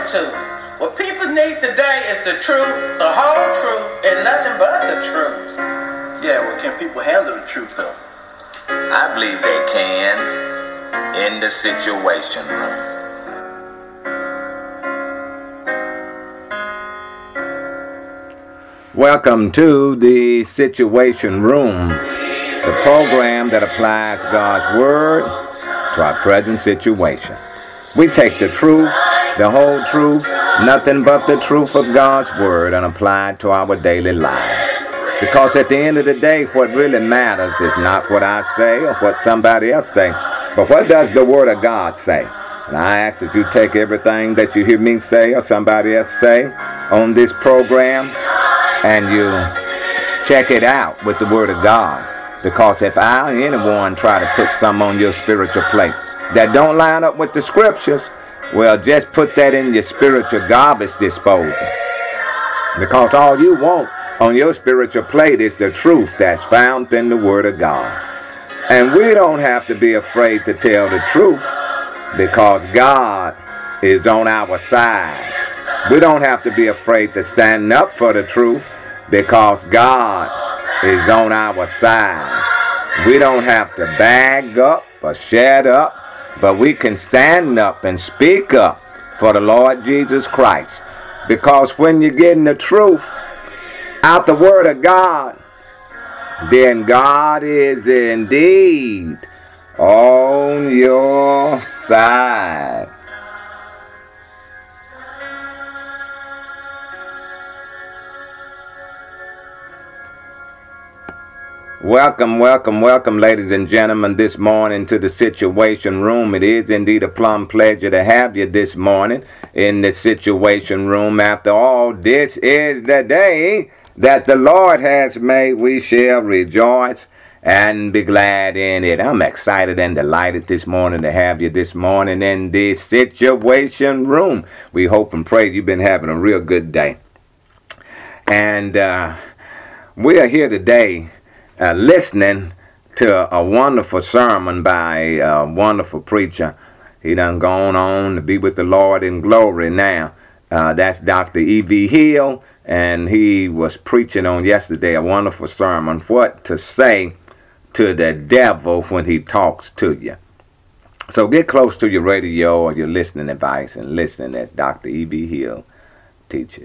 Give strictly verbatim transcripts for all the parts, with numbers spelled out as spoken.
according to. What people need today is the truth, the whole truth, and nothing but the truth. Yeah, well, can people handle the truth, though? I believe they can in the Situation Room. Welcome to the Situation Room, the program that applies God's Word to our present situation. We take the truth, the whole truth, nothing but the truth of God's Word, and apply it to our daily lives. Because at the end of the day, what really matters is not what I say or what somebody else say, but what does the Word of God say? And I ask that you take everything that you hear me say or somebody else say on this program and you check it out with the Word of God. Because if I or anyone try to put some on your spiritual plate that don't line up with the Scriptures, well, just put that in your spiritual garbage disposal. Because all you want on your spiritual plate is the truth that's found in the Word of God. And we don't have to be afraid to tell the truth because God is on our side. We don't have to be afraid to stand up for the truth because God is on our side. We don't have to bag up or shut up, but we can stand up and speak up for the Lord Jesus Christ. Because when you're getting the truth out the Word of God, then God is indeed on your side. Welcome, welcome, welcome, ladies and gentlemen, this morning to the Situation Room. It is indeed a plum pleasure to have you this morning in the Situation Room. After all, this is the day that the Lord has made. We shall rejoice and be glad in it. I'm excited and delighted this morning to have you this morning in the Situation Room. We hope and pray you've been having a real good day. And uh, we are here today uh, listening to a wonderful sermon by a wonderful preacher. He done gone on to be with the Lord in glory now. Uh, that's Doctor E V Hill. And he was preaching on yesterday a wonderful sermon, what to say to the devil when he talks to you. So get close to your radio or your listening device and listen as Doctor E V Hill teaches.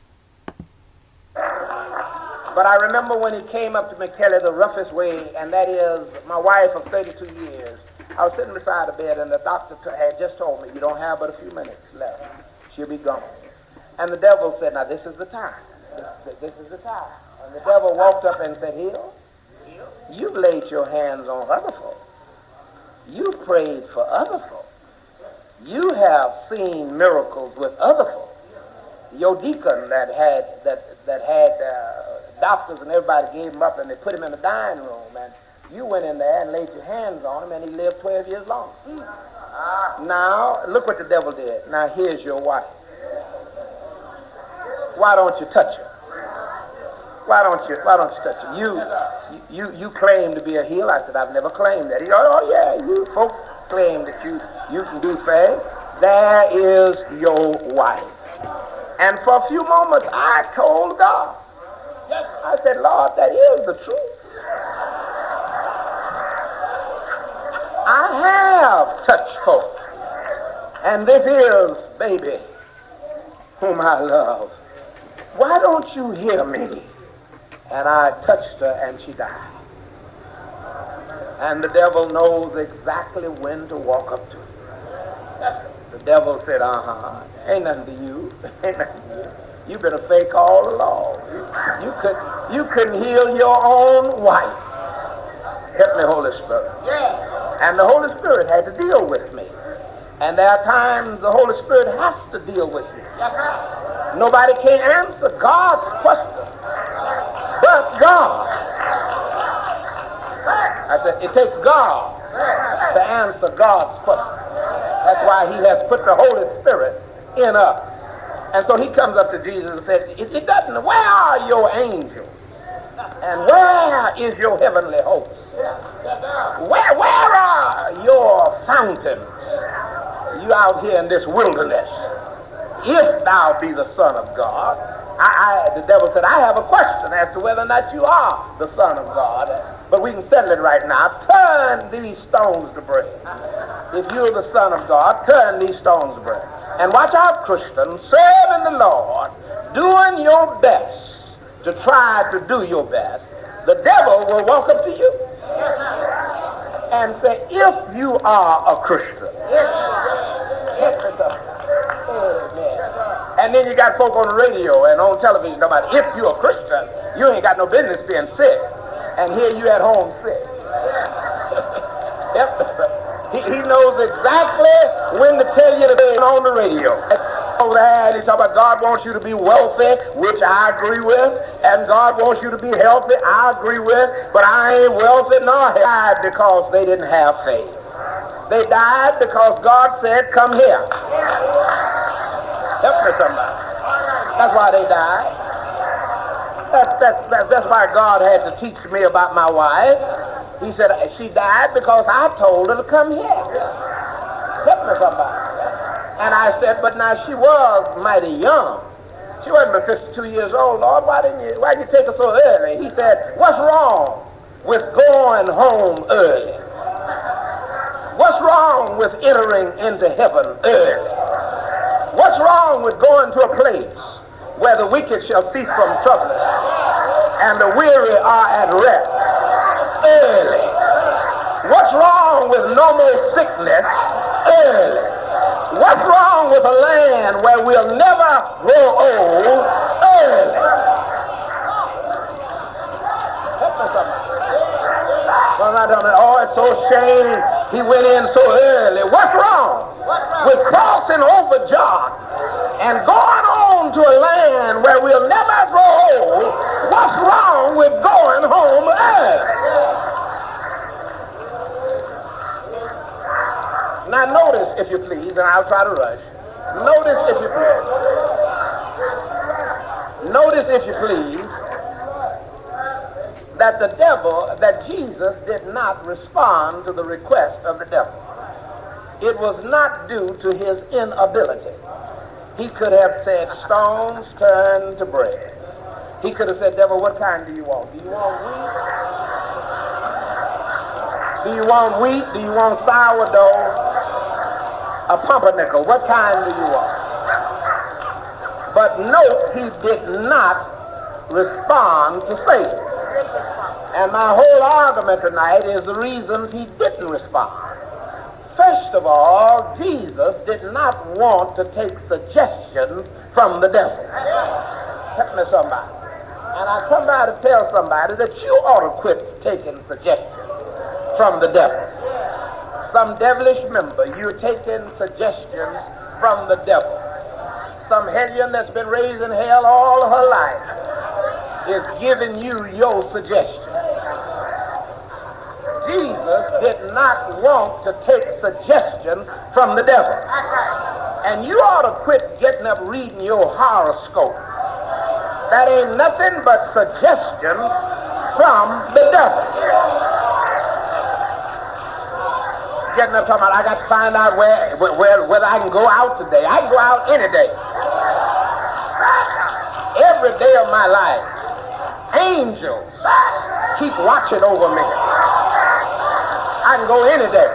But I remember when he came up to McKelly the roughest way, and that is my wife of thirty-two years. I was sitting beside the bed, and the doctor t- had just told me, you don't have but a few minutes left. She'll be gone. And the devil said, now this is the time. This, this is the time. And the devil walked up and said, Hill, you've laid your hands on other folk. You prayed for other folk. You have seen miracles with other folk. Your deacon that had that that had uh, doctors and everybody gave him up and they put him in the dining room, and you went in there and laid your hands on him and he lived twelve years long. Mm. Now look what the devil did. Now here's your wife. Why don't you touch her? Why don't you? Why don't you touch her? You, you, you claim to be a healer. I said, I've never claimed that. He said, oh yeah, you folks claim that you you can do things. There is your wife. And for a few moments, I told God. I said, Lord, that is the truth. I have touched folk, and this is baby whom I love. Why don't you hear me? And I touched her and she died. And the devil knows exactly when to walk up to her. The devil said, uh-huh, ain't nothing to you. Ain't nothing to you. You've been a fake all along. You, you, could, you couldn't heal your own wife. Help me, Holy Spirit. Yeah. And the Holy Spirit had to deal with me. And there are times the Holy Spirit has to deal with you. Yes, nobody can answer God's question but God. I said, it takes God to answer God's question. That's why he has put the Holy Spirit in us. And so he comes up to Jesus and said, it, it doesn't, where are your angels? And where is your heavenly host? Where, where are your fountains? You out here in this wilderness. if thou be the Son of God. I, I, the devil said, I have a question as to whether or not you are the Son of God. But we can settle it right now. Turn these stones to bread. If you're the Son of God, turn these stones to bread. And watch out, Christians, serving the Lord, doing your best to try to do your best. The devil will walk up to you and say, if you are a Christian. And then you got folk on the radio and on television talking about, if you're a Christian, you ain't got no business being sick. And here you at home sick. Yep. he, he knows exactly when to tell you to be on the radio. Over there, and he's talking about God wants you to be wealthy, which I agree with, and God wants you to be healthy, I agree with, but I ain't wealthy nor healthy. They died because they didn't have faith. They died because God said, come here. Help me somebody. That's why they died. That's, that's, that's, that's why God had to teach me about my wife. He said, she died because I told her to come here. Help me somebody. And I said, but now she was mighty young. She wasn't but fifty-two years old. Lord, why didn't you, why did you take her so early? He said, what's wrong with going home early? What's wrong with entering into heaven early? What's wrong with going to a place where the wicked shall cease from trouble and the weary are at rest early? What's wrong with no more sickness early? What's wrong with a land where we'll never grow old early? Well, I don't know. Oh, it's so shame he went in so early. What's wrong with crossing over Jordan and going on to a land where we'll never grow old? What's wrong with going home early? Now notice, if you please, and I'll try to rush. Notice, if you please. Notice, if you please, that the devil, that Jesus did not respond to the request of the devil. It was not due to his inability. He could have said, stones turn to bread. He could have said, devil, what kind do you want? Do you want wheat? Do you want wheat? Do you want sourdough? A pumpernickel? What kind do you want? But note, he did not respond to Satan. And my whole argument tonight is the reasons he didn't respond. First of all, Jesus did not want to take suggestions from the devil. Help me somebody. And I come by to tell somebody that you ought to quit taking suggestions from the devil. Some devilish member, you're taking suggestions from the devil. Some hellion that's been raised in hell all her life is giving you your suggestion. Jesus did not want to take suggestions from the devil. And you ought to quit getting up reading your horoscope. That ain't nothing but suggestions from the devil. Getting up talking about, I got to find out where, where, whether I can go out today. I can go out any day. Every day of my life, angels keep watching over me. I can go any day.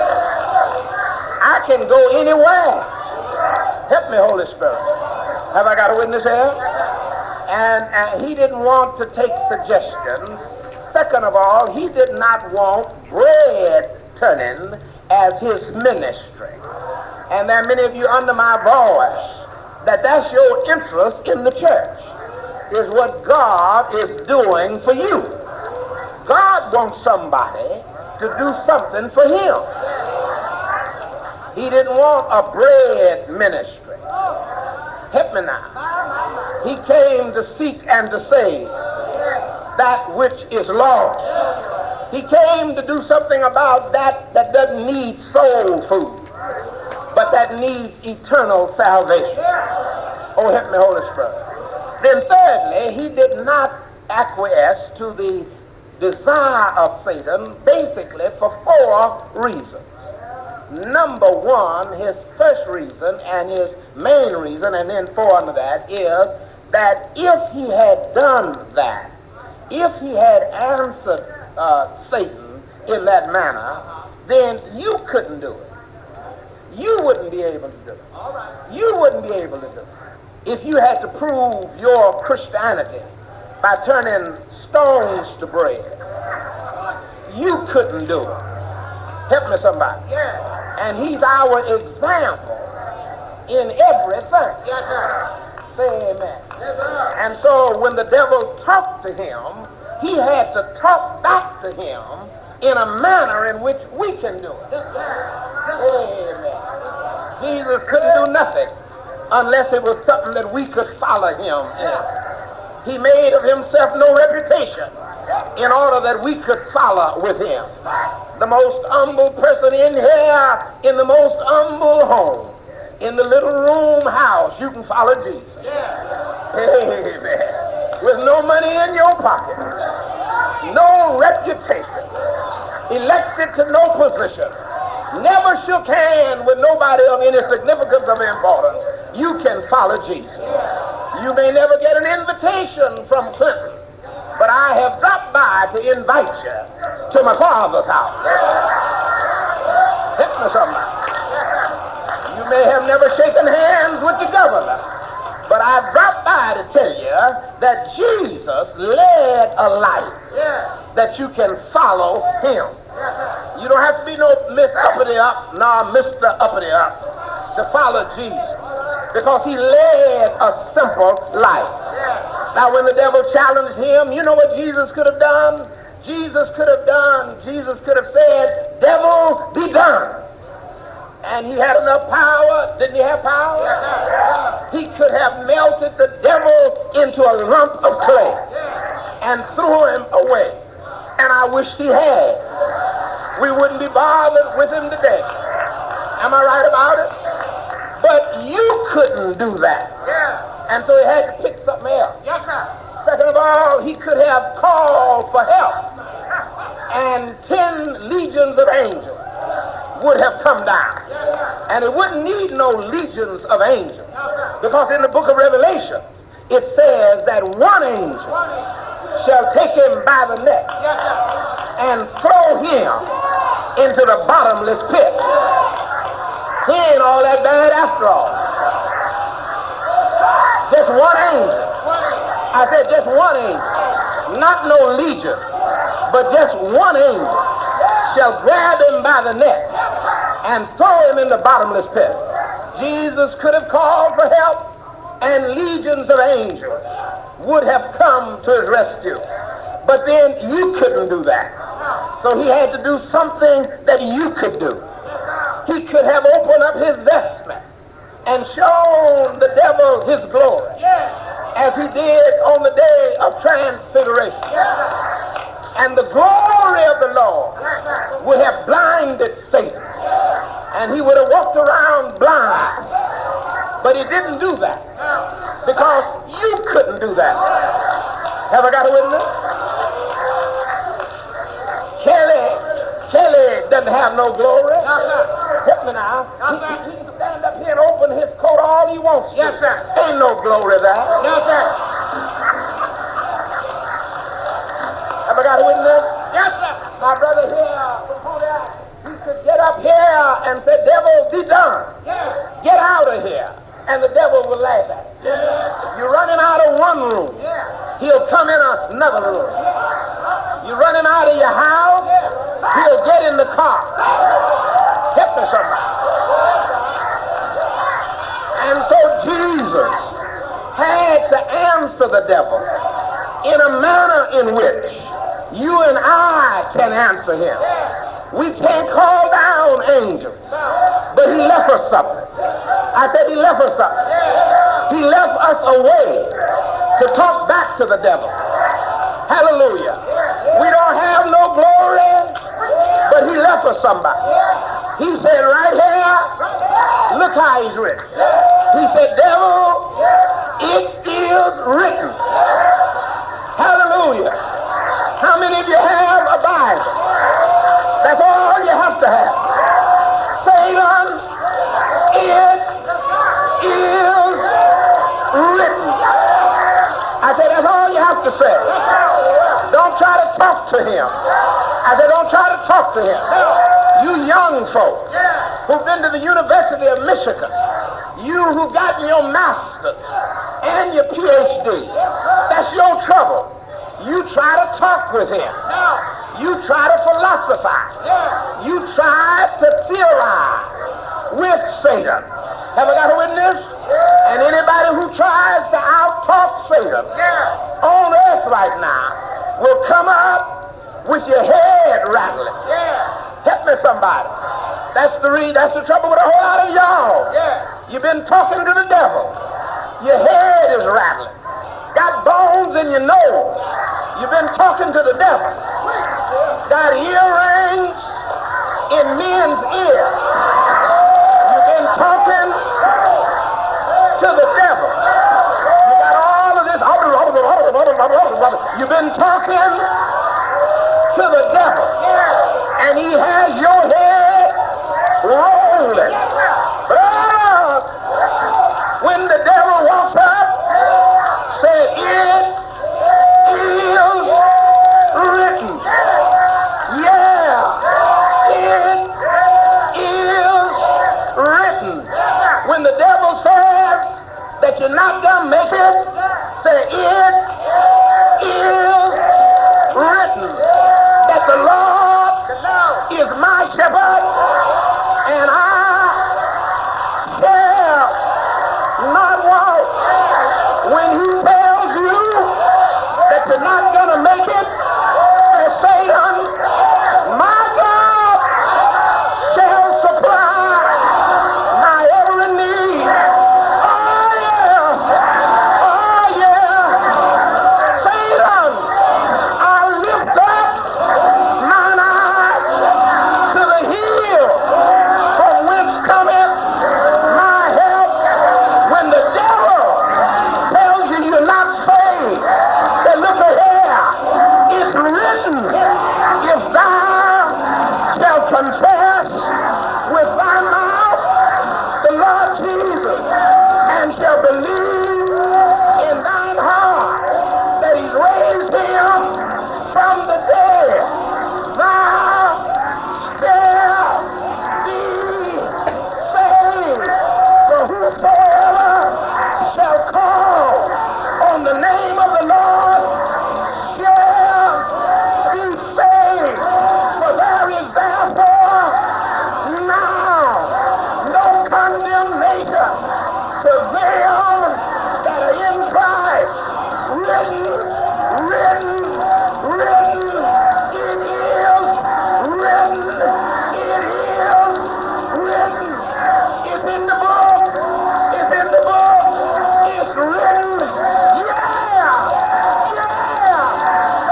I can go anywhere. Help me, Holy Spirit. Have I got a witness here? And, and he didn't want to take suggestions. Second of all, he did not want bread turning as his ministry. And there are many of you under my voice that that's your interest in the church, is what God is doing for you. God wants somebody to do something for him. He didn't want a bread ministry. Help me now. He came to seek and to save that which is lost. He came to do something about that that doesn't need soul food, but that needs eternal salvation. Oh, help me, Holy Spirit. Then thirdly, he did not acquiesce to the desire of Satan, basically for four reasons. number one, his first reason and his main reason, and then four under that, is that if he had done that, if he had answered uh, Satan in that manner, then you couldn't do it. You wouldn't be able to do it. You wouldn't be able to do it. If you had to prove your Christianity by turning stones to bread, you couldn't do it. Help me, somebody. And he's our example in everything. Say amen. And so when the devil talked to him, he had to talk back to him in a manner in which we can do it. Amen. Jesus couldn't do nothing unless it was something that we could follow him in. He made of himself no reputation in order that we could follow with him. The most humble person in here, in the most humble home, in the little room house, you can follow Jesus. Amen. With no money in your pocket, no reputation, elected to no position, never shook hands with nobody of any significance of importance, you can follow Jesus. You may never get an invitation from Clinton, but I have dropped by to invite you to my father's house. Hit me somebody. You may have never shaken hands with the governor, but I dropped by to tell you that Jesus led a life that you can follow him. You don't have to be no Miss Uppity Up, nor Mister Uppity Up to follow Jesus, because he led a simple life. Now when the devil challenged him, you know what Jesus could have done? Jesus could have done, Jesus could have said, "Devil, be done." And he had enough power. Didn't he have power? He could have melted the devil into a lump of clay and threw him away. And I wish he had. We wouldn't be bothered with him today. Am I right about it? But you couldn't do that. And so he had to pick something else. Second of all, he could have called for help. And ten legions of angels would have come down. And it wouldn't need no legions of angels, because in the book of Revelation it says that one angel shall take him by the neck and throw him into the bottomless pit. He ain't all that bad after all. Just one angel. I said just one angel. Not no legion, but just one angel shall grab him by the neck and throw him in the bottomless pit. Jesus could have called for help, and legions of angels would have come to his rescue. But then you couldn't do that. So he had to do something that you could do. He could have opened up his vestment and shown the devil his glory, as he did on the day of transfiguration. And the glory of the Lord would have blinded Satan, and he would have walked around blind. But he didn't do that, because you couldn't do that. Have I got a witness? Kelly, Kelly doesn't have no glory. Help me now. He, he, he can stand up here and open his coat all he wants to. Yes, sir. Ain't no glory there. Yes, sir. Have I got a witness? Yes, sir. My brother here from Pontiac, he could get up here and say, "Devil, be done. Yeah. Get out of here." And the devil will laugh at you. Yeah. You're running out of one room. Yeah. He'll come in another room. Yeah. You're running out of your house. Yeah. He'll get in the car. Help me somebody. And so Jesus had to answer the devil in a manner in which you and I can answer him. We can't call down angels, but he left us something. I said he left us something. He left us a way to talk back to the devil. Hallelujah. We don't have no glory, but he left us somebody. He said right here, look how he's written. He said, "Devil, it is written." Hallelujah. How many of you have a Bible? That's all you have to have. Say him. I said, don't try to talk to him. You young folks who've been to the University of Michigan, you who got your master's and your P H D, that's your trouble. You try to talk with him. You try to philosophize. You try to theorize with Satan. Have I got a witness? And anybody who tries to out-talk Satan on earth right now will come up with your head rattling. Help me, somebody. That's the reason. That's the trouble with a whole lot of y'all. You've been talking to the devil. Your head is rattling. Got bones in your nose. You've been talking to the devil. Got earrings in men's ears. You've been talking to the devil. You got all of this. You've been talking to the devil. And he has your head rolling. But when the devil walks up, say, it is written. Yeah, it is written. When the devil says that you're not going to make it, say, it is written that the Lord is my shepherd, and I shall not want. When he tells you that you're not going to make it, say, Satan, my God shall supply my every need. Oh yeah, oh yeah. Satan, I lift up mine eyes to the hill from whence cometh my help. When the devil tells you you're not saved, say, look here, it's written, if thou shalt confess with thy mouth the Lord Jesus, and shall believe in thine heart that he's raised him from the dead, thou shalt be saved. For whosoever shall call on the name of the Lord shall be saved. For there is therefore now no condemnation to them that are in Christ. Written, written, written, it is written, it is written. It's in the book, it's in the book, it's written. Yeah, yeah.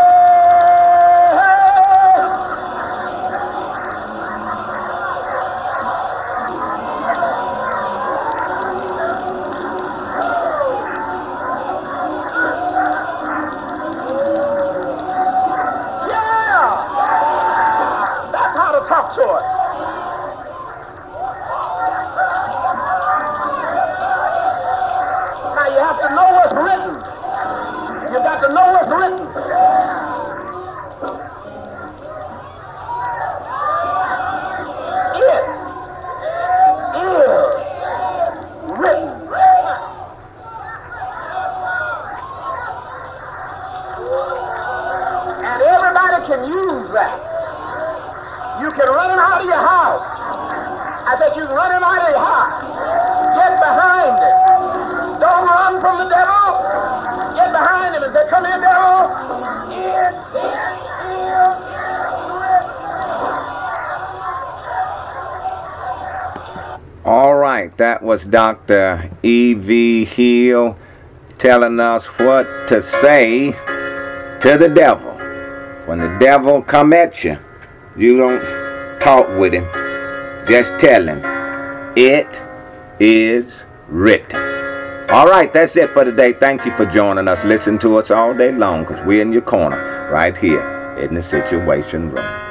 Yeah, that's how to talk to it. Now you have to know what's written. You got to know what's written. It is written. And everybody can use that. You can run him out of your house. I said you can run him out of your house. Get behind him. Don't run from the devil. Get behind him and say, come here, devil. It is written. All right, that was Doctor E V Hill telling us what to say to the devil. When the devil come at you, you don't talk with him. Just tell him, it is written. All right, that's it for today. Thank you for joining us. Listen to us all day long because we're in your corner right here in the Situation Room.